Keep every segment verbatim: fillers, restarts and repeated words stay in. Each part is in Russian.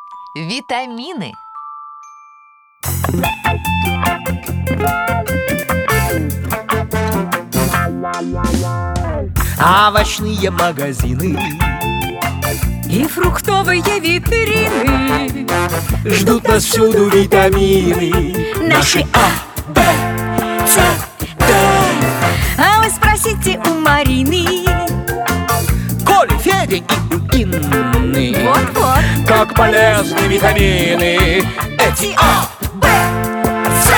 Витамины. Овощные магазины и фруктовые витрины ждут нас всюду витамины. Наши А, Б, С, Д. А вы спросите у Марины, Коли, Федя и у Инны, вот-вот, как полезны витамины эти А, Б, С,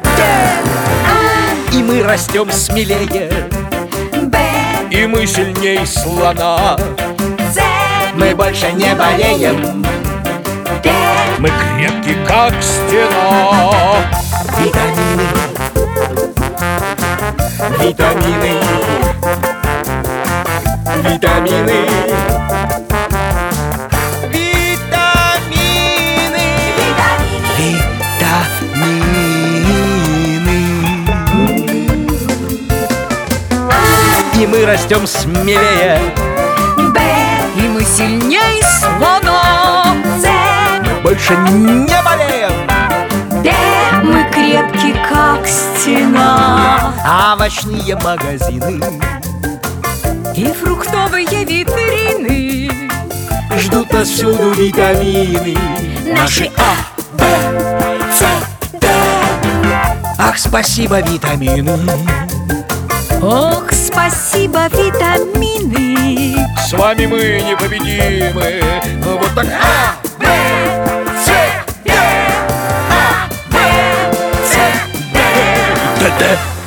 Д. И мы растем смелее, Б, и мы сильней слона. С, Мы больше не болеем, Д. мы крепки, как стена. Витамины, витамины, витамины, витамины, витамины. И мы растем смелее, Б, и мы сильней слона. С, мы больше не болеем. Д, мы крепки, как стена. Овощные магазины И фруктовые витрины ждут нас всюду витамины. Наши А, Б, С, Д. Ах, спасибо, витамины. Ох, спасибо, витамины. С вами мы непобедимы. Вот так. А, Б, С, Д. А, Б, С, Д. Д, Д.